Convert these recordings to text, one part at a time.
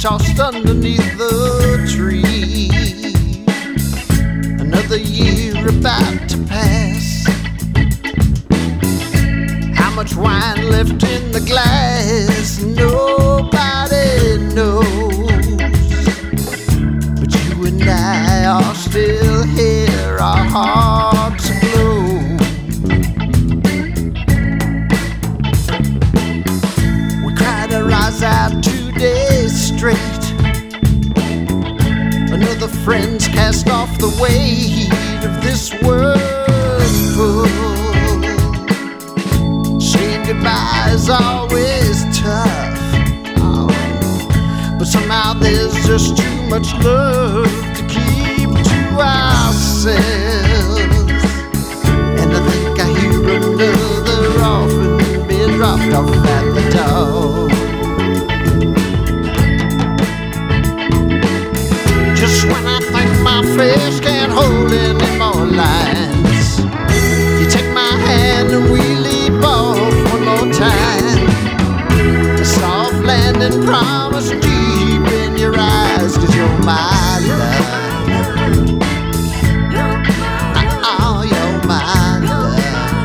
tossed underneath the tree. Another year about to pass. How much wine left in the glass? Nobody knows. But you and I are still here, our hearts aglow. We cried our eyes out 2 days straight. Another friend's cast off the weight of this world's pull. Saying goodbye is always tough, but somehow there's just too much love to keep to ourselves. And I think I hear another orphan being dropped off at the door. Just when I think my face can't hold any more lines, you take my hand and we leap off one more time. A soft landing promise deep in your eyes, 'cause you're my love. Oh, you're my love.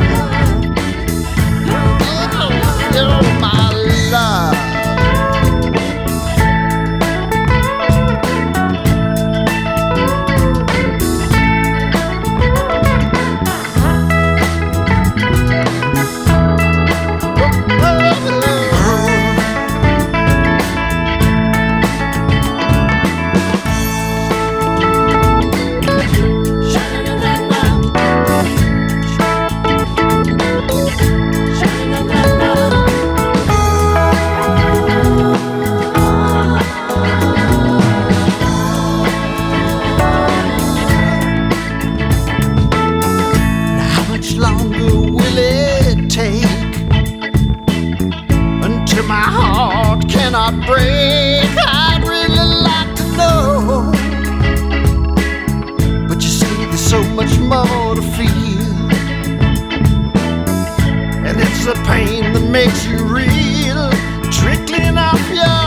Oh, you're my love. My heart cannot break. I'd really like to know, but you see there's so much more to feel, and it's the pain that makes you real, trickling off your